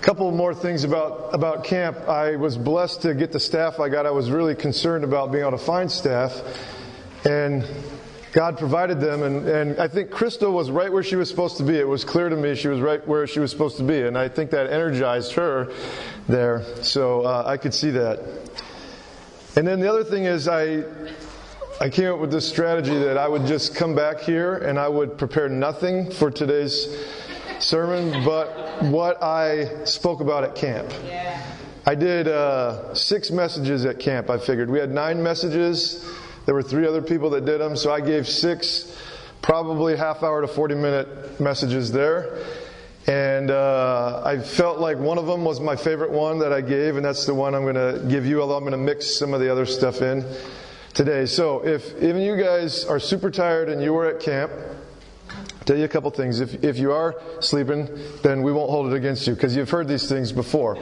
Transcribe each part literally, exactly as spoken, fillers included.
couple more things about, about camp. I was blessed to get the staff I got. I was really concerned about being able to find staff. And God provided them. And, and I think Crystal was right where she was supposed to be. It was clear to me she was right where she was supposed to be. And I think that energized her there. So uh, I could see that. And then the other thing is I... I came up with this strategy that I would just come back here and I would prepare nothing for today's sermon but what I spoke about at camp. Yeah. I did uh, six messages at camp, I figured. We had nine messages. There were three other people that did them, so I gave six, probably half hour to forty minute messages there. And uh, I felt like one of them was my favorite one that I gave, and that's the one I'm going to give you, although I'm going to mix some of the other stuff in today. So if even you guys are super tired and you were at camp, I'll tell you a couple things. If if you are sleeping, then we won't hold it against you because you've heard these things before.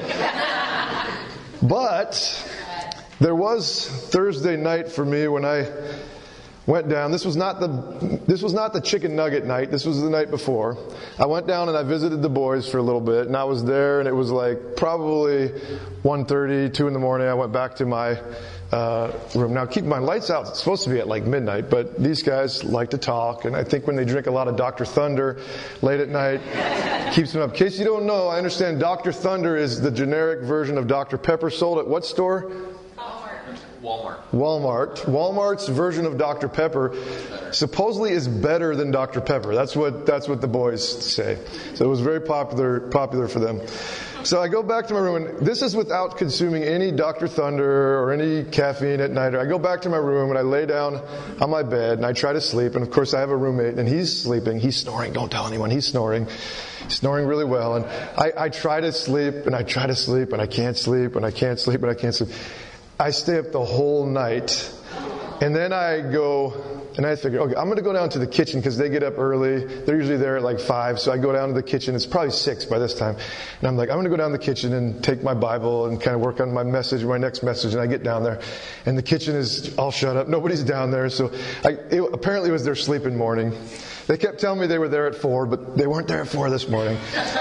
But there was Thursday night for me when I went down. This was not the this was not the chicken nugget night. This was the night before. I went down and I visited the boys for a little bit, and I was there, and it was like probably one thirty, two in the morning. I went back to my Uh, room. Now keep in mind, lights out, it's supposed to be at like midnight, but these guys like to talk, and I think when they drink a lot of Doctor Thunder late at night, keeps them up. In case you don't know, I understand Doctor Thunder is the generic version of Doctor Pepper sold at what store? Walmart. Walmart. Walmart's version of Doctor Pepper supposedly is better than Doctor Pepper. That's what that's what the boys say. So it was very popular popular for them. So I go back to my room, and this is without consuming any Doctor Thunder or any caffeine at night. I go back to my room and I lay down on my bed and I try to sleep. And of course I have a roommate and he's sleeping. He's snoring. Don't tell anyone. He's snoring. He's snoring really well. And I, I try to sleep and I try to sleep and I can't sleep and I can't sleep and I can't sleep. I stay up the whole night. And then I go, and I figure, okay, I'm going to go down to the kitchen because they get up early. They're usually there at like five. So I go down to the kitchen. It's probably six by this time. And I'm like, I'm going to go down to the kitchen and take my Bible and kind of work on my message, my next message. And I get down there and the kitchen is all shut up. Nobody's down there. So I, it, apparently it was their sleeping morning. They kept telling me they were there at four, but they weren't there at four this morning.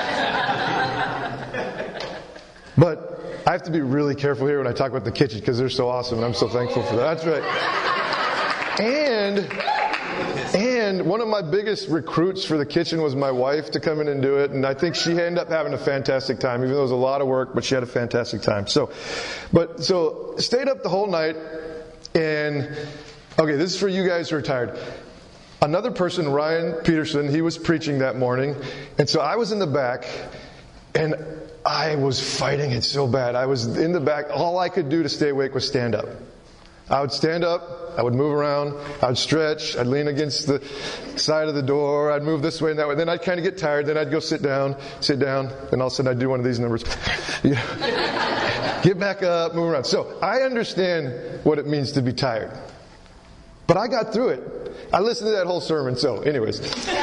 But I have to be really careful here when I talk about the kitchen because they're so awesome and I'm so thankful for that. That's right. And, and one of my biggest recruits for the kitchen was my wife to come in and do it. And I think she ended up having a fantastic time, even though it was a lot of work, but she had a fantastic time. So, but, so stayed up the whole night and, okay, this is for you guys who are tired. Another person, Ryan Peterson, he was preaching that morning. And so I was in the back and I was fighting it so bad. I was in the back. All I could do to stay awake was stand up. I would stand up. I would move around. I would stretch. I'd lean against the side of the door. I'd move this way and that way. Then I'd kind of get tired. Then I'd go sit down, sit down. And all of a sudden I'd do one of these numbers. You know, get back up, move around. So I understand what it means to be tired. But I got through it. I listened to that whole sermon. So anyways.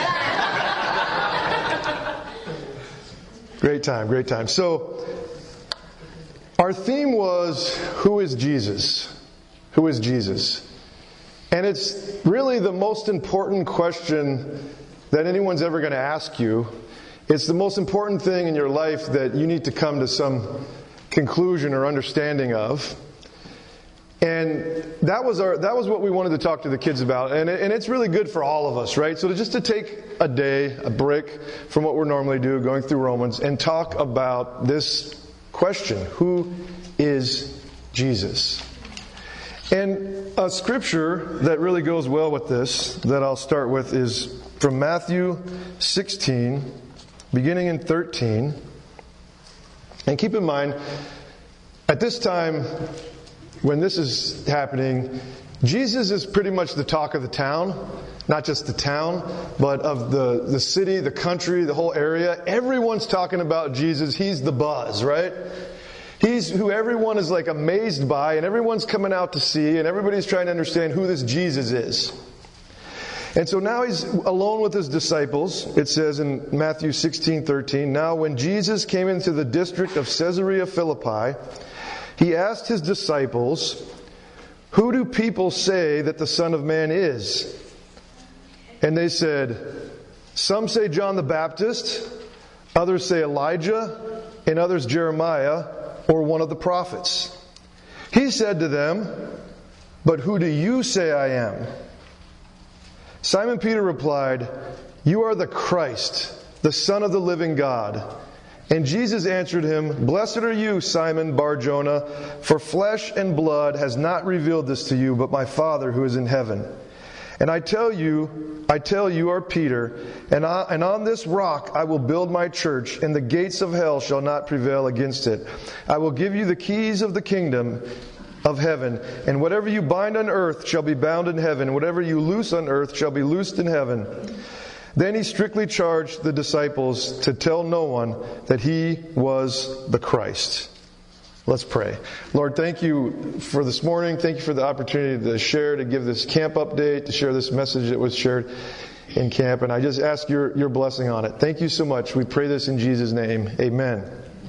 Great time, great time. So, our theme was, who is Jesus? Who is Jesus? And it's really the most important question that anyone's ever going to ask you. It's the most important thing in your life that you need to come to some conclusion or understanding of. And that was our, that was what we wanted to talk to the kids about. And, it, and it's really good for all of us, right? So to just to take a day, a break from what we normally do, going through Romans, and talk about this question, who is Jesus? And a scripture that really goes well with this, that I'll start with, is from Matthew sixteen, beginning in thirteen. And keep in mind, at this time, when this is happening, Jesus is pretty much the talk of the town. Not just the town, but of the, the city, the country, the whole area. Everyone's talking about Jesus. He's the buzz, right? He's who everyone is like amazed by, and everyone's coming out to see, and everybody's trying to understand who this Jesus is. And so now he's alone with his disciples. It says in Matthew sixteen thirteen, "Now when Jesus came into the district of Caesarea Philippi, he asked his disciples, 'Who do people say that the Son of Man is?' And they said, 'Some say John the Baptist, others say Elijah, and others Jeremiah or one of the prophets. He said to them, "But who do you say I am?" Simon Peter replied, "You are the Christ, the Son of the living God." And Jesus answered him, "Blessed are you, Simon Bar-Jonah, for flesh and blood has not revealed this to you, but my Father who is in heaven. And I tell you, I tell you are Peter, and, I, and on this rock I will build my church, and the gates of hell shall not prevail against it. I will give you the keys of the kingdom of heaven, and whatever you bind on earth shall be bound in heaven, and whatever you loose on earth shall be loosed in heaven." Then he strictly charged the disciples to tell no one that he was the Christ. Let's pray. Lord, thank you for this morning. Thank you for the opportunity to share, to give this camp update, to share this message that was shared in camp. And I just ask your, your blessing on it. Thank you so much. We pray this in Jesus' name. Amen.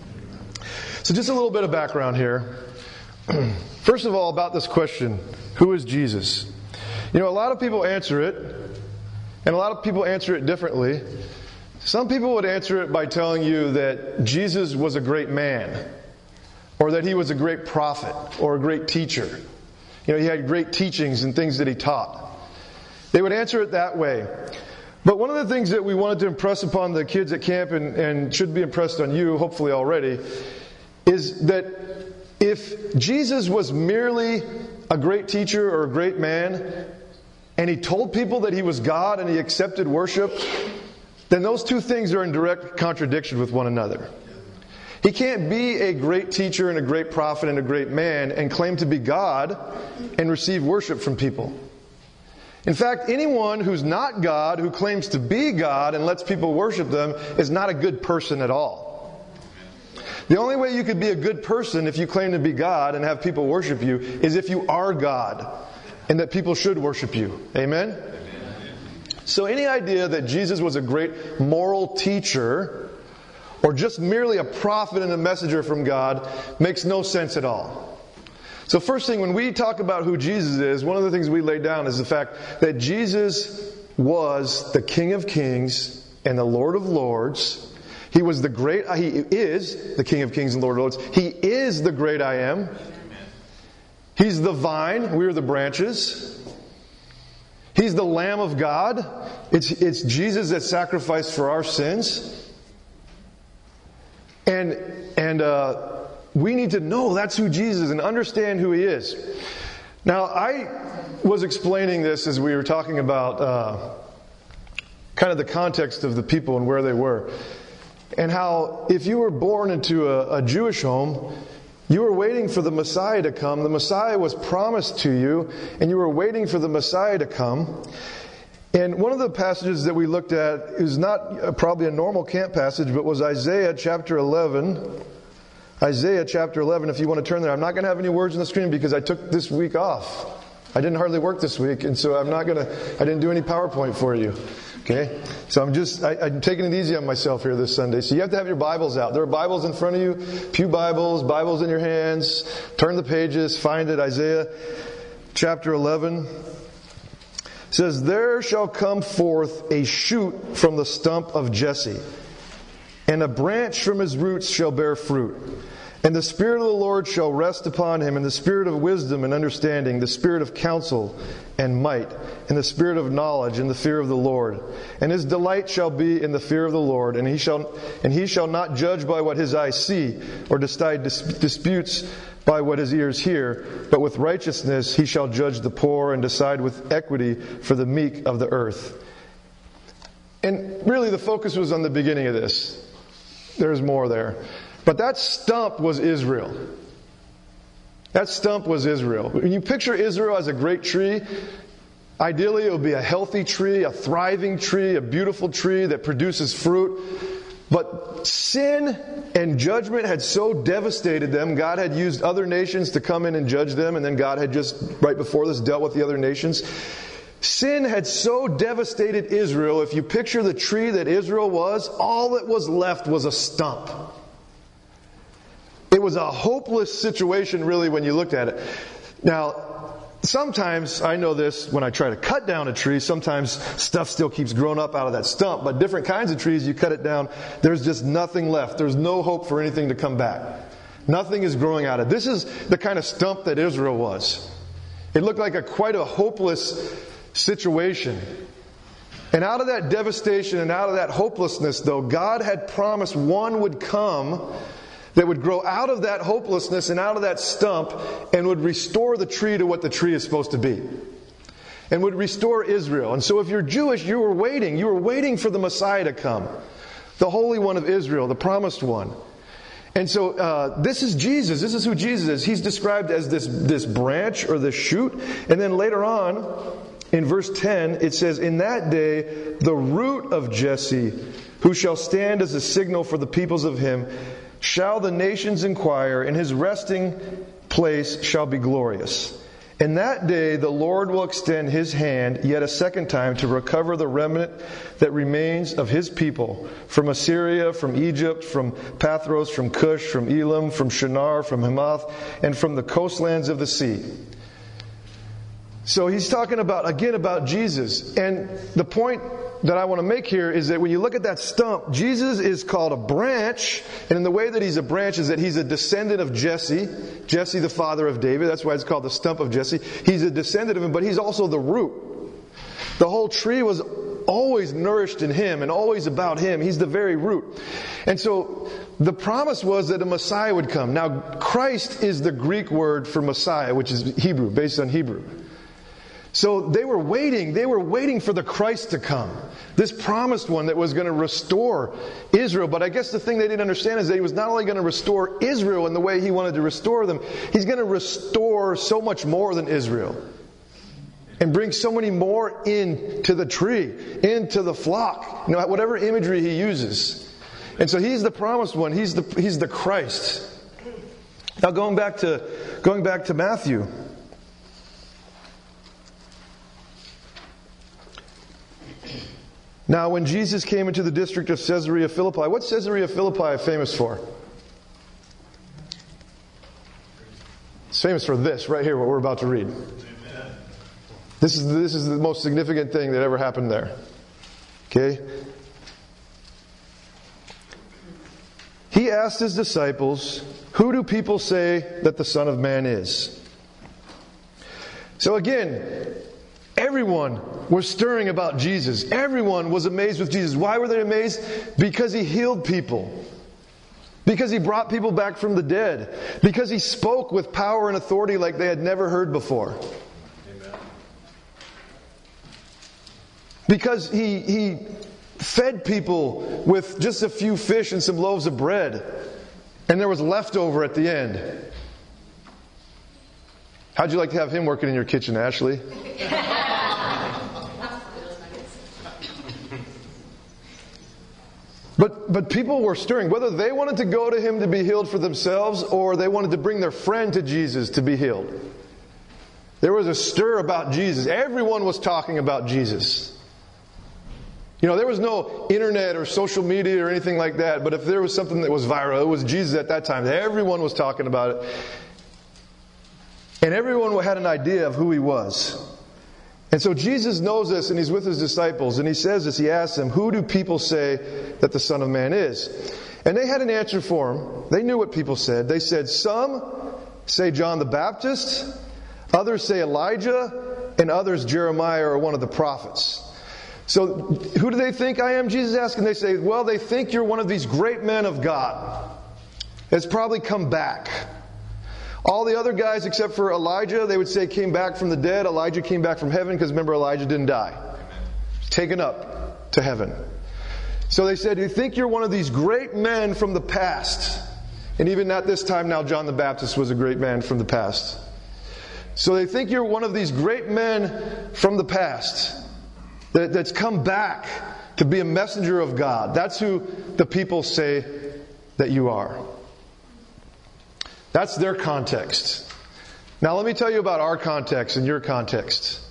So just a little bit of background here. First of all, about this question, who is Jesus? You know, a lot of people answer it, and a lot of people answer it differently. Some people would answer it by telling you that Jesus was a great man, or that he was a great prophet, or a great teacher. You know, he had great teachings and things that he taught. They would answer it that way. But one of the things that we wanted to impress upon the kids at camp, and, and should be impressed on you, hopefully already, is that if Jesus was merely a great teacher or a great man, and he told people that he was God and he accepted worship, then those two things are in direct contradiction with one another. He can't be a great teacher and a great prophet and a great man and claim to be God and receive worship from people. In fact, anyone who's not God, who claims to be God and lets people worship them, is not a good person at all. The only way you could be a good person if you claim to be God and have people worship you is if you are God and that people should worship you. Amen? Amen. So any idea that Jesus was a great moral teacher or just merely a prophet and a messenger from God makes no sense at all. So first thing, when we talk about who Jesus is, one of the things we lay down is the fact that Jesus was the King of Kings and the Lord of Lords. He was the great, he is the King of Kings and Lord of Lords. He is the great I am. He's the vine, we're the branches. He's the Lamb of God. It's, it's Jesus that sacrificed for our sins. And, and uh, we need to know that's who Jesus is and understand who He is. Now, I was explaining this as we were talking about uh, kind of the context of the people and where they were. And how if you were born into a, a Jewish home, you were waiting for the Messiah to come. The Messiah was promised to you, and you were waiting for the Messiah to come. And one of the passages that we looked at is not probably a normal camp passage, but was Isaiah chapter eleven. Isaiah chapter eleven, if you want to turn there. I'm not going to have any words on the screen because I took this week off. I didn't hardly work this week, and so I'm not going to, I didn't do any PowerPoint for you. Okay? So I'm just, I, I'm taking it easy on myself here this Sunday. So you have to have your Bibles out. There are Bibles in front of you, pew Bibles, Bibles in your hands. Turn the pages, find it. Isaiah chapter eleven. It says, "There shall come forth a shoot from the stump of Jesse, and a branch from his roots shall bear fruit. And the Spirit of the Lord shall rest upon him, and the Spirit of wisdom and understanding, the Spirit of counsel and might, and the Spirit of knowledge and the fear of the Lord. And his delight shall be in the fear of the Lord, and he shall and he shall not judge by what his eyes see, or decide dis- disputes by what his ears hear, but with righteousness he shall judge the poor, and decide with equity for the meek of the earth." And really the focus was on the beginning of this. There's more there. But that stump was Israel. That stump was Israel. When you picture Israel as a great tree, ideally it would be a healthy tree, a thriving tree, a beautiful tree that produces fruit. But sin and judgment had so devastated them, God had used other nations to come in and judge them, and then God had just, right before this, dealt with the other nations. Sin had so devastated Israel, if you picture the tree that Israel was, all that was left was a stump. It was a hopeless situation, really, when you looked at it. Now, sometimes, I know this, when I try to cut down a tree, sometimes stuff still keeps growing up out of that stump. But different kinds of trees, you cut it down, there's just nothing left. There's no hope for anything to come back. Nothing is growing out of it. This is the kind of stump that Israel was. It looked like a quite a hopeless situation. And out of that devastation and out of that hopelessness, though, God had promised one would come that would grow out of that hopelessness and out of that stump and would restore the tree to what the tree is supposed to be. And would restore Israel. And so if you're Jewish, you were waiting. You were waiting for the Messiah to come. The Holy One of Israel, the promised one. And so uh, this is Jesus. This is who Jesus is. He's described as this, this branch or this shoot. And then later on, in verse ten, it says, "In that day, the root of Jesse, who shall stand as a signal for the peoples of him, shall the nations inquire, and his resting place shall be glorious. In that day the Lord will extend his hand yet a second time to recover the remnant that remains of his people from Assyria, from Egypt, from Pathros, from Cush, from Elam, from Shinar, from Hamath, and from the coastlands of the sea." So he's talking about, again, about Jesus. And the point that I want to make here is that when you look at that stump, Jesus is called a branch, and in the way that he's a branch is that he's a descendant of Jesse, Jesse the father of David. That's why it's called the stump of Jesse. He's a descendant of him, but he's also the root. The whole tree was always nourished in him and always about him. He's the very root. And so the promise was that a Messiah would come. Now, Christ is the Greek word for Messiah, which is Hebrew, based on Hebrew. So they were waiting, they were waiting for the Christ to come. This promised one that was going to restore Israel. But I guess the thing they didn't understand is that he was not only going to restore Israel in the way he wanted to restore them, he's going to restore so much more than Israel. And bring so many more into the tree, into the flock. You know, whatever imagery he uses. And so he's the promised one, he's the he's the Christ. Now going back to going back to Matthew. Now, when Jesus came into the district of Caesarea Philippi, what's Caesarea Philippi famous for? It's famous for this, right here, what we're about to read. Amen. This is, this is the most significant thing that ever happened there. Okay? He asked his disciples, "Who do people say that the Son of Man is?" So again, everyone was stirring about Jesus. Everyone was amazed with Jesus. Why were they amazed? Because he healed people. Because he brought people back from the dead. Because he spoke with power and authority like they had never heard before. Amen. Because he, he fed people with just a few fish and some loaves of bread. And there was leftover at the end. How'd you like to have him working in your kitchen, Ashley? But but people were stirring, whether they wanted to go to him to be healed for themselves or they wanted to bring their friend to Jesus to be healed. There was a stir about Jesus. Everyone was talking about Jesus. You know, there was no internet or social media or anything like that, but if there was something that was viral, it was Jesus at that time. Everyone was talking about it. And everyone had an idea of who he was. And so Jesus knows this, and he's with his disciples, and he says this, he asks them, "Who do people say that the Son of Man is?" And they had an answer for him. They knew what people said. They said, some say John the Baptist, others say Elijah, and others Jeremiah or one of the prophets. So who do they think I am? Jesus asked, and they say, well, they think you're one of these great men of God that's probably come back. All the other guys except for Elijah, they would say came back from the dead. Elijah came back from heaven because remember Elijah didn't die. He was taken up to heaven. So they said, you think you're one of these great men from the past. And even at this time now, John the Baptist was a great man from the past. So they think you're one of these great men from the past that, that's come back to be a messenger of God. That's who the people say that you are. That's their context. Now let me tell you about our context and your context.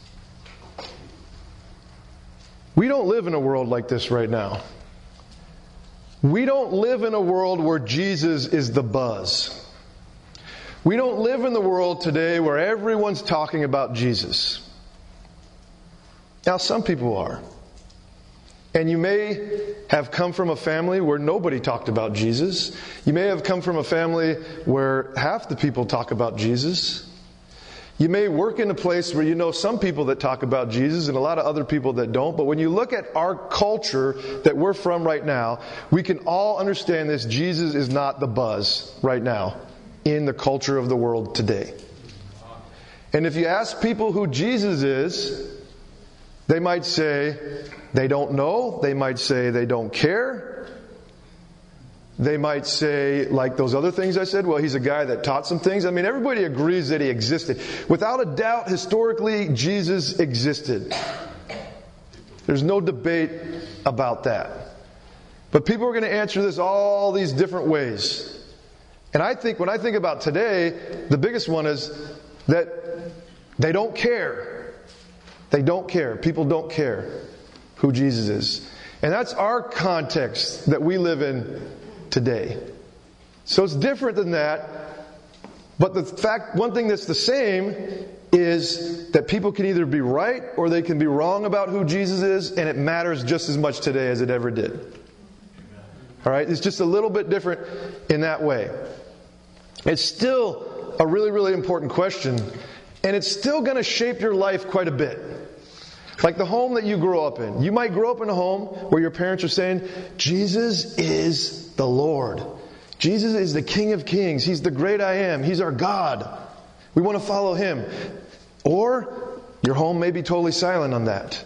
We don't live in a world like this right now. We don't live in a world where Jesus is the buzz. We don't live in the world today where everyone's talking about Jesus. Now, some people are. And you may have come from a family where nobody talked about Jesus. You may have come from a family where half the people talk about Jesus. You may work in a place where you know some people that talk about Jesus and a lot of other people that don't. But when you look at our culture that we're from right now, we can all understand this. Jesus is not the buzz right now in the culture of the world today. And if you ask people who Jesus is, they might say they don't know. They might say they don't care. They might say, like those other things I said, well, he's a guy that taught some things. I mean, everybody agrees that he existed. Without a doubt, historically, Jesus existed. There's no debate about that. But people are going to answer this all these different ways. And I think when I think about today, the biggest one is that they don't care. They don't care. People don't care who Jesus is. And that's our context that we live in today. So it's different than that. But the fact, one thing that's the same is that people can either be right or they can be wrong about who Jesus is, and it matters just as much today as it ever did. All right? It's just a little bit different in that way. It's still a really, really important question, and it's still going to shape your life quite a bit. Like the home that you grow up in. You might grow up in a home where your parents are saying, Jesus is the Lord. Jesus is the King of Kings. He's the great I am. He's our God. We want to follow Him. Or your home may be totally silent on that.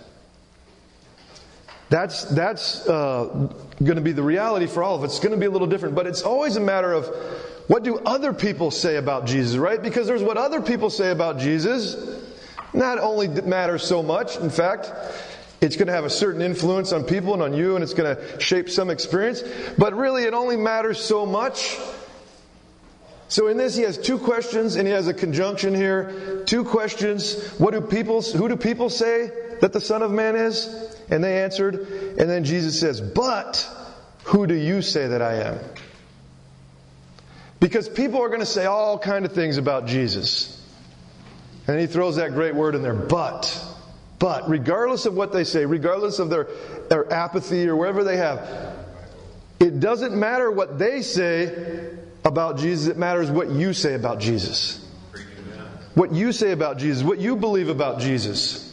That's that's uh, going to be the reality for all of us. It's going to be a little different. But it's always a matter of what do other people say about Jesus, right? Because there's what other people say about Jesus. Not only matters so much, in fact, it's going to have a certain influence on people and on you, and it's going to shape some experience. But really, it only matters so much. So in this, he has two questions, and he has a conjunction here. Two questions. What do people? Who do people say that the Son of Man is? And they answered. And then Jesus says, "But who do you say that I am?" Because people are going to say all kinds of things about Jesus. And he throws that great word in there, but. But, regardless of what they say, regardless of their, their apathy or whatever they have, it doesn't matter what they say about Jesus. It matters what you say about Jesus. What you say about Jesus. What you believe about Jesus.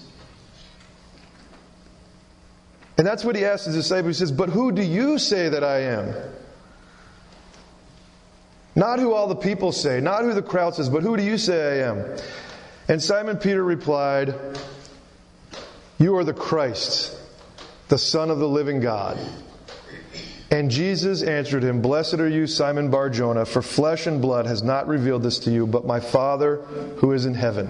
And that's what he asks his disciples. He says, but who do you say that I am? Not who all the people say, not who the crowd says, but who do you say I am? And Simon Peter replied, you are the Christ, the Son of the living God. And Jesus answered him, blessed are you, Simon Bar-Jonah, for flesh and blood has not revealed this to you, but my Father who is in heaven.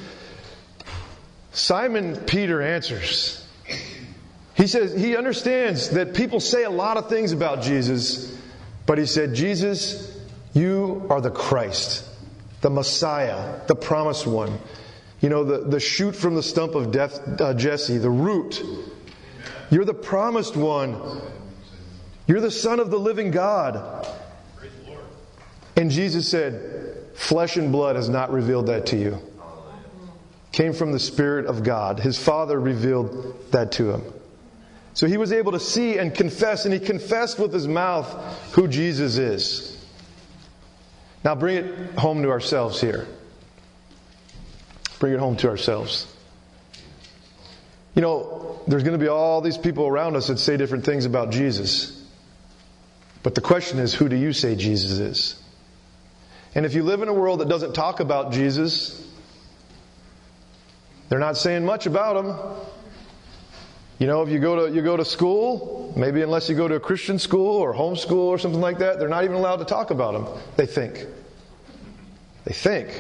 Simon Peter answers. He says he understands that people say a lot of things about Jesus, but he said, Jesus, you are the Christ, the Messiah, the promised one. You know, the, the shoot from the stump of death, uh, Jesse, the root. You're the promised one. You're the Son of the living God. And Jesus said, flesh and blood has not revealed that to you. Came from the Spirit of God. His Father revealed that to him. So he was able to see and confess, and he confessed with his mouth who Jesus is. Now bring it home to ourselves here. Bring it home to ourselves. You know, there's going to be all these people around us that say different things about Jesus. But the question is, who do you say Jesus is? And if you live in a world that doesn't talk about Jesus, they're not saying much about him. You know, if you go to you go to school, maybe unless you go to a Christian school or homeschool or something like that, they're not even allowed to talk about him. They think. They think.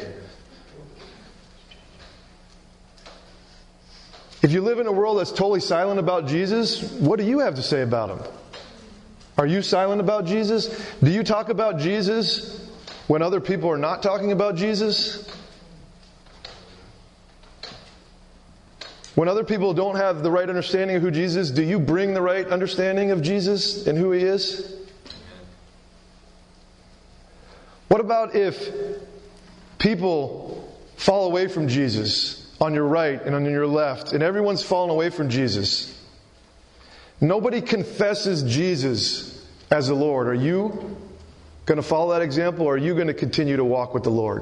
If you live in a world that's totally silent about Jesus, what do you have to say about him? Are you silent about Jesus? Do you talk about Jesus when other people are not talking about Jesus? When other people don't have the right understanding of who Jesus is, do you bring the right understanding of Jesus and who He is? What about if people fall away from Jesus on your right and on your left, and everyone's fallen away from Jesus. Nobody confesses Jesus as the Lord. Are you going to follow that example, or are you going to continue to walk with the Lord?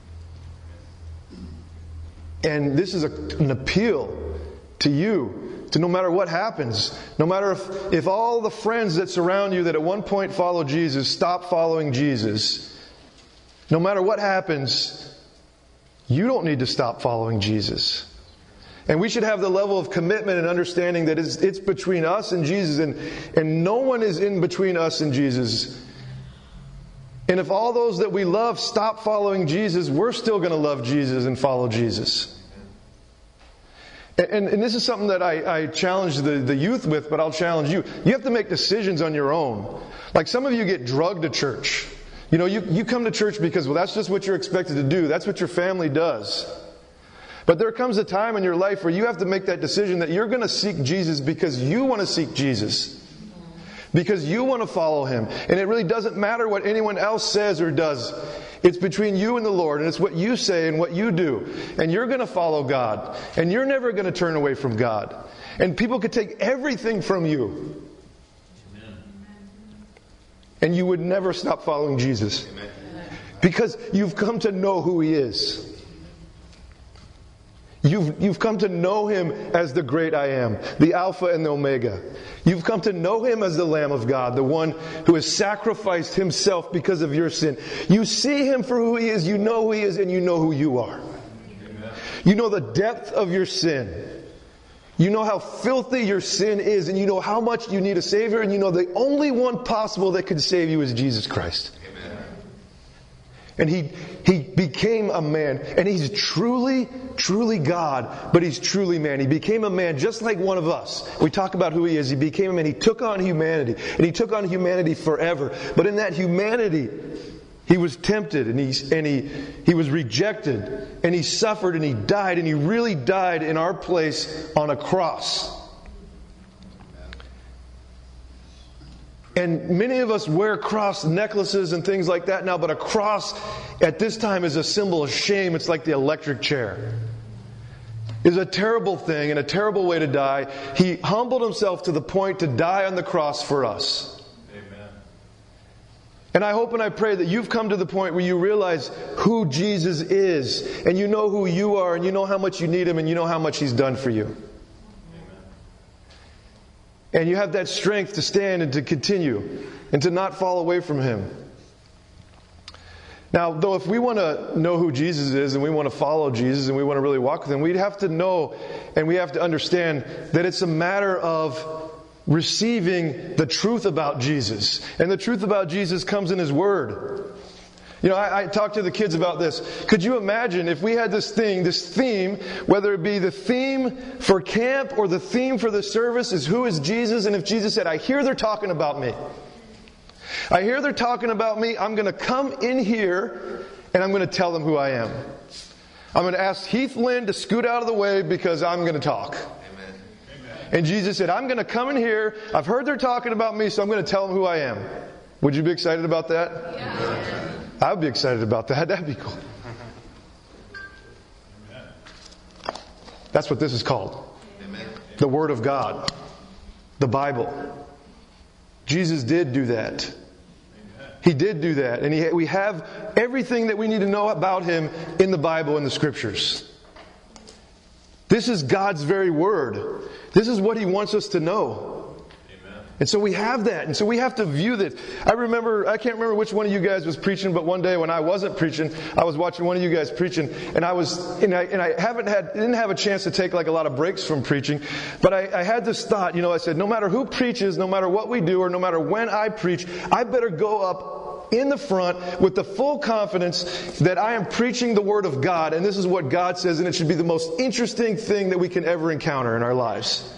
And this is a, an appeal to you, to no matter what happens, no matter if, if all the friends that surround you that at one point followed Jesus stop following Jesus, no matter what happens, you don't need to stop following Jesus. And we should have the level of commitment and understanding that it's, it's between us and Jesus, and, and no one is in between us and Jesus. And if all those that we love stop following Jesus, we're still going to love Jesus and follow Jesus. And, and this is something that I, I challenge the, the youth with, but I'll challenge you. You have to make decisions on your own. Like some of you get drugged to church. You know, you, you come to church because, well, that's just what you're expected to do. That's what your family does. But there comes a time in your life where you have to make that decision that you're going to seek Jesus because you want to seek Jesus. Because you want to follow Him. And it really doesn't matter what anyone else says or does. It's between you and the Lord, and it's what you say and what you do. And you're going to follow God. And you're never going to turn away from God. And people could take everything from you. Amen. And you would never stop following Jesus. Amen. Because you've come to know who He is. You've, you've come to know Him as the great I am, the Alpha and the Omega. You've come to know Him as the Lamb of God, the one who has sacrificed Himself because of your sin. You see Him for who He is, you know who He is, and you know who you are. Amen. You know the depth of your sin. You know how filthy your sin is, and you know how much you need a Savior, and you know the only one possible that can save you is Jesus Christ. Amen. And He, He became a man, and He's truly, truly God, but He's truly man. He became a man just like one of us. We talk about who He is. He became a man. He took on humanity, and He took on humanity forever. But in that humanity, He was tempted, and He, and he, he was rejected, and He suffered, and He died, and He really died in our place on a cross. And many of us wear cross necklaces and things like that now, but a cross at this time is a symbol of shame. It's like the electric chair. It's a terrible thing and a terrible way to die. He humbled Himself to the point to die on the cross for us. Amen. And I hope and I pray that you've come to the point where you realize who Jesus is, and you know who you are, and you know how much you need Him, and you know how much He's done for you. And you have that strength to stand and to continue and to not fall away from Him. Now, though, if we want to know who Jesus is and we want to follow Jesus and we want to really walk with Him, we'd have to know and we have to understand that it's a matter of receiving the truth about Jesus. And the truth about Jesus comes in His Word. You know, I, I talk to the kids about this. Could you imagine if we had this thing, this theme, whether it be the theme for camp or the theme for the service is who is Jesus? And if Jesus said, I hear they're talking about me. I hear they're talking about me. I'm going to come in here and I'm going to tell them who I am. I'm going to ask Heath Lynn to scoot out of the way because I'm going to talk. Amen. And Jesus said, I'm going to come in here. I've heard they're talking about me, so I'm going to tell them who I am. Would you be excited about that? Yeah. I would be excited about that. That'd be cool. That's what this is called. Amen. The Word of God. The Bible. Jesus did do that. He did do that. And he, we have everything that we need to know about Him in the Bible and the Scriptures. This is God's very Word. This is what He wants us to know. And so we have that. And so we have to view that. I remember, I can't remember which one of you guys was preaching, but one day when I wasn't preaching, I was watching one of you guys preaching, and I was, and I, and I haven't had, didn't have a chance to take like a lot of breaks from preaching, but I, I had this thought, you know, I said, no matter who preaches, no matter what we do, or no matter when I preach, I better go up in the front with the full confidence that I am preaching the Word of God, and this is what God says, and it should be the most interesting thing that we can ever encounter in our lives.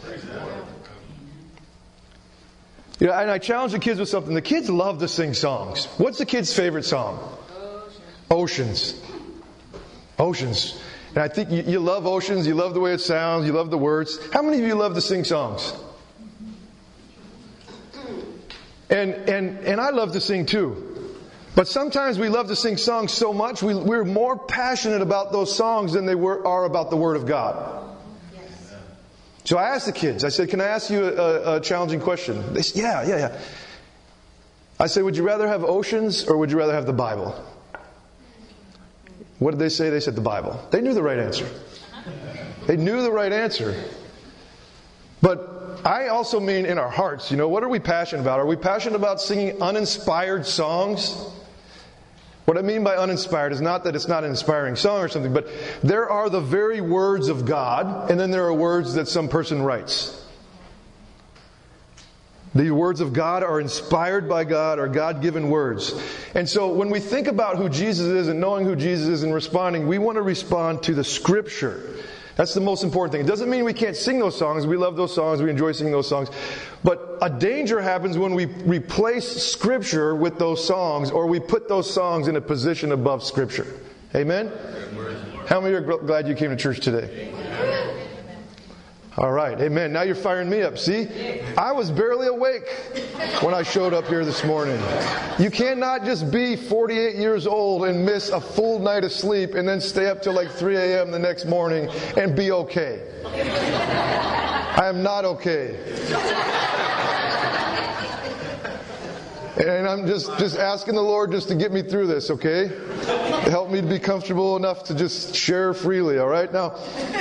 You know, and I challenge the kids with something. The kids love to sing songs. What's the kids' favorite song? Oceans. Oceans. And I think you, you love Oceans. You love the way it sounds. You love the words. How many of you love to sing songs? And and and I love to sing too. But sometimes we love to sing songs so much, we, we're more passionate about those songs than they were, are about the Word of God. Yes. So I asked the kids, I said, can I ask you a, a challenging question? They said, yeah, yeah, yeah. I said, would you rather have oceans or would you rather have the Bible? What did they say? They said the Bible. They knew the right answer. They knew the right answer. But I also mean in our hearts, you know, what are we passionate about? Are we passionate about singing uninspired songs? What I mean by uninspired is not that it's not an inspiring song or something, but there are the very words of God, and then there are words that some person writes. The words of God are inspired by God, are God-given words. And so when we think about who Jesus is and knowing who Jesus is and responding, we want to respond to the Scripture. That's the most important thing. It doesn't mean we can't sing those songs. We love those songs. We enjoy singing those songs. But a danger happens when we replace Scripture with those songs, or we put those songs in a position above Scripture. Amen? How many are glad you came to church today? All right. Amen. Now you're firing me up. See? I was barely awake when I showed up here this morning. You cannot just be forty-eight years old and miss a full night of sleep and then stay up till like three a.m. the next morning and be okay. I am not okay. And I'm just, just asking the Lord just to get me through this, okay? To help me to be comfortable enough to just share freely, all right? Now,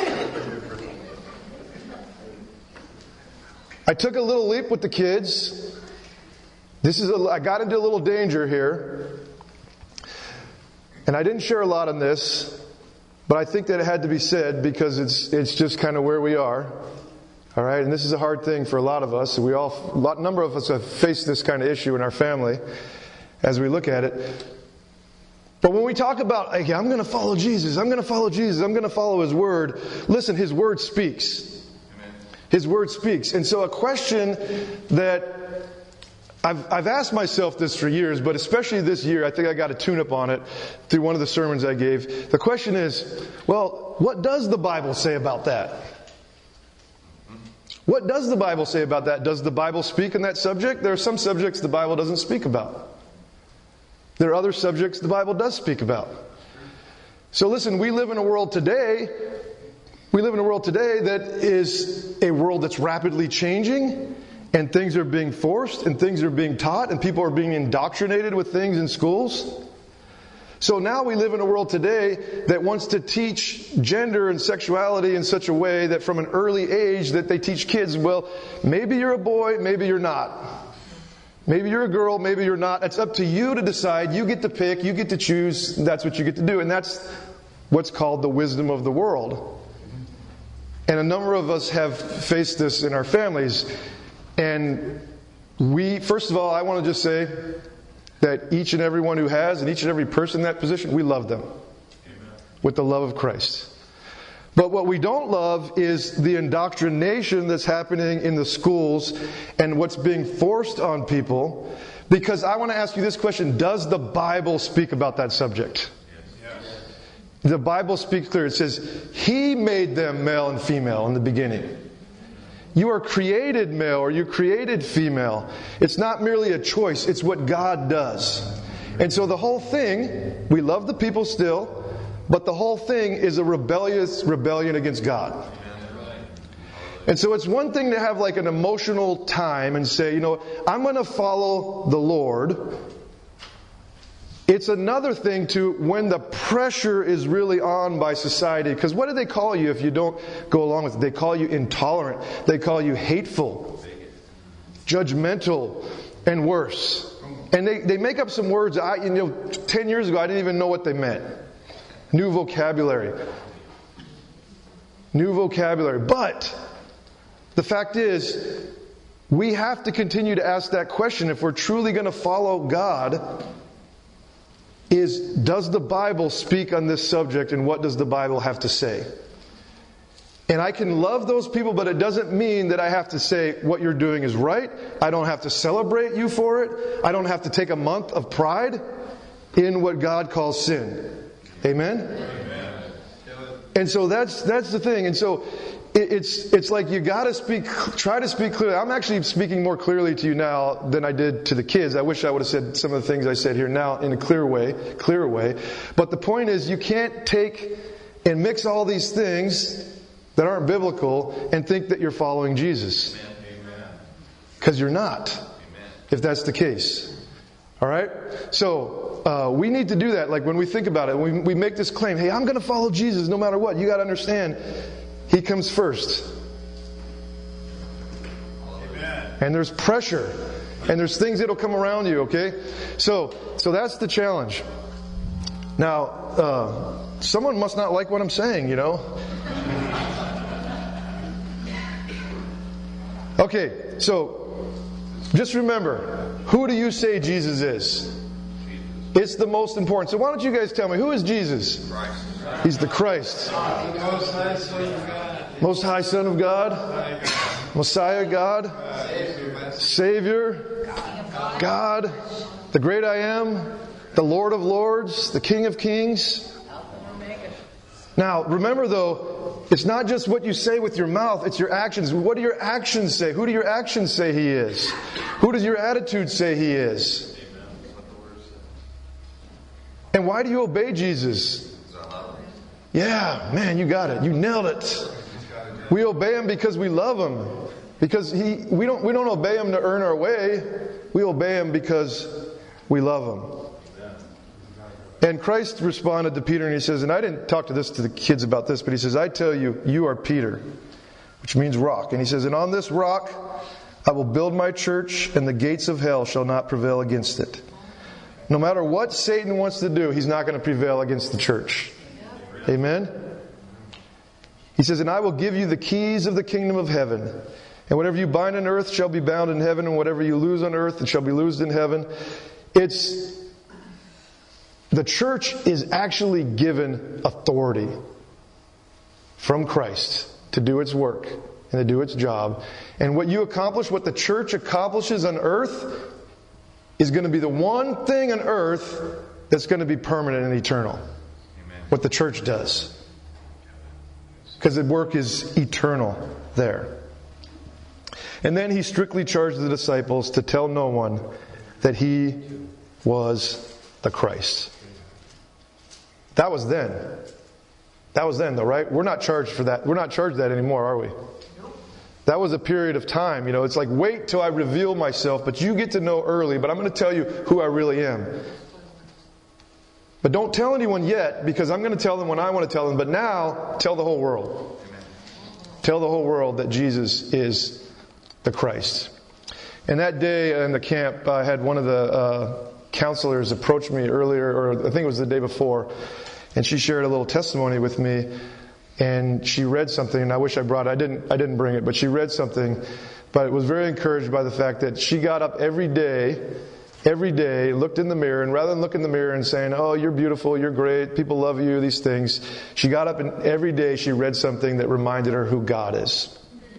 I took a little leap with the kids. This is a, I got into a little danger here. And I didn't share a lot on this, but I think that it had to be said because it's it's just kind of where we are. All right, and this is a hard thing for a lot of us. We all, a lot, number of us have faced this kind of issue in our family as we look at it. But when we talk about, okay, I'm going to follow Jesus, I'm going to follow Jesus, I'm going to follow His Word. Listen, His Word speaks. His Word speaks. And so a question that I've, I've asked myself this for years, but especially this year, I think I got a tune-up on it through one of the sermons I gave. The question is, well, what does the Bible say about that? What does the Bible say about that? Does the Bible speak on that subject? There are some subjects the Bible doesn't speak about. There are other subjects the Bible does speak about. So listen, we live in a world today We live in a world today that is a world that's rapidly changing, and things are being forced, and things are being taught, and people are being indoctrinated with things in schools. So now we live in a world today that wants to teach gender and sexuality in such a way that from an early age that they teach kids, well, maybe you're a boy, maybe you're not. Maybe you're a girl, maybe you're not. It's up to you to decide. You get to pick, you get to choose, that's what you get to do. And that's what's called the wisdom of the world. And a number of us have faced this in our families. And we, first of all, I want to just say that each and every one who has, and each and every person in that position, we love them. Amen. With the love of Christ. But what we don't love is the indoctrination that's happening in the schools and what's being forced on people. Because I want to ask you this question: does the Bible speak about that subject? The Bible speaks clear. It says, He made them male and female in the beginning. You are created male or you're created female. It's not merely a choice. It's what God does. And so the whole thing, we love the people still, but the whole thing is a rebellious rebellion against God. And so it's one thing to have like an emotional time and say, you know, I'm going to follow the Lord. It's another thing to when the pressure is really on by society. Because what do they call you if you don't go along with it? They call you intolerant. They call you hateful, judgmental, and worse. And they, they make up some words. I, you know, ten years ago, I didn't even know what they meant. New vocabulary. New vocabulary. But the fact is, we have to continue to ask that question if we're truly going to follow God. Is, does the Bible speak on this subject, and what does the Bible have to say? And I can love those people, but it doesn't mean that I have to say what you're doing is right. I don't have to celebrate you for it. I don't have to take a month of pride in what God calls sin. Amen? Amen. And so that's that's the thing. And so it, it's it's like you got to speak, try to speak clearly. I'm actually speaking more clearly to you now than I did to the kids. I wish I would have said some of the things I said here now in a clear way, clearer way. But the point is, you can't take and mix all these things that aren't biblical and think that you're following Jesus. Because you're not, if that's the case. All right? So, uh, we need to do that. Like when we think about it, we, we make this claim, hey, I'm going to follow Jesus no matter what. You got to understand, He comes first. Amen. And there's pressure. And there's things that'll come around you, okay? So, so that's the challenge. Now, uh, someone must not like what I'm saying, you know? Okay, so just remember, who do you say Jesus is? It's the most important. So why don't you guys tell me, who is Jesus? Christ. He's the Christ. Most High Son of God. Most High Son of God. Messiah God. Savior. God. The great I am. The Lord of Lords. The King of Kings. Now, remember though, it's not just what you say with your mouth, it's your actions. What do your actions say? Who do your actions say He is? Who does your attitude say He is? And why do you obey Jesus? Yeah, man, you got it. You nailed it. We obey Him because we love Him. Because He, we don't, we don't obey Him to earn our way. We obey Him because we love Him. And Christ responded to Peter and He says, and I didn't talk to this to the kids about this, but He says, I tell you, you are Peter, which means rock. And He says, and on this rock I will build my church, and the gates of hell shall not prevail against it. No matter what Satan wants to do, he's not going to prevail against the church. Amen? He says, and I will give you the keys of the kingdom of heaven. And whatever you bind on earth shall be bound in heaven, and whatever you loose on earth it shall be loosed in heaven. It's The church is actually given authority from Christ to do its work and to do its job. And what you accomplish, what the church accomplishes on earth, is going to be the one thing on earth that's going to be permanent and eternal. Amen. What the church does. Because the work is eternal there. And then He strictly charged the disciples to tell no one that He was the Christ. That was then. That was then though, right? We're not charged for that. We're not charged that anymore, are we? That was a period of time. You know, it's like, wait till I reveal myself, but you get to know early, but I'm going to tell you who I really am. But don't tell anyone yet, because I'm going to tell them when I want to tell them. But now, tell the whole world. Tell the whole world that Jesus is the Christ. And that day in the camp, I had one of the uh, counselors approach me earlier, or I think it was the day before, and she shared a little testimony with me, and she read something, and I wish I brought it. I didn't, I didn't bring it, but she read something, but was very encouraged by the fact that she got up every day, every day, looked in the mirror, and rather than look in the mirror and saying, oh, you're beautiful, you're great, people love you, these things, she got up and every day she read something that reminded her who God is.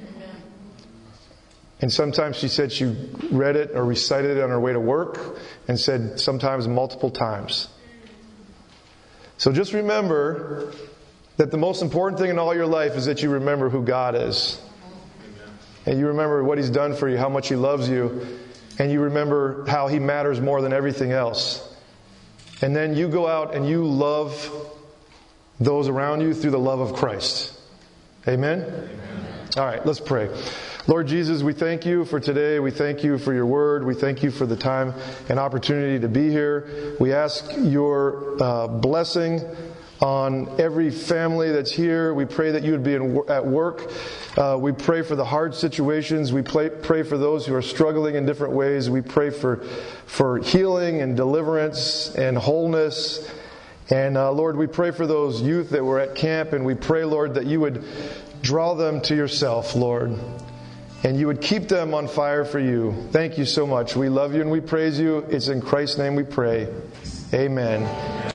And sometimes she said she read it or recited it on her way to work, and said sometimes multiple times. So just remember that the most important thing in all your life is that you remember who God is. And you remember what He's done for you, how much He loves you, and you remember how He matters more than everything else. And then you go out and you love those around you through the love of Christ. Amen? Amen. All right, let's pray. Lord Jesus, we thank You for today. We thank You for Your word. We thank You for the time and opportunity to be here. We ask Your uh, blessing on every family that's here. We pray that You would be in, at work. Uh, we pray for the hard situations. We pray, pray for those who are struggling in different ways. We pray for, for healing and deliverance and wholeness. And uh, Lord, we pray for those youth that were at camp, and we pray, Lord, that You would draw them to Yourself, Lord. And You would keep them on fire for You. Thank You so much. We love You and we praise You. It's in Christ's name we pray. Amen.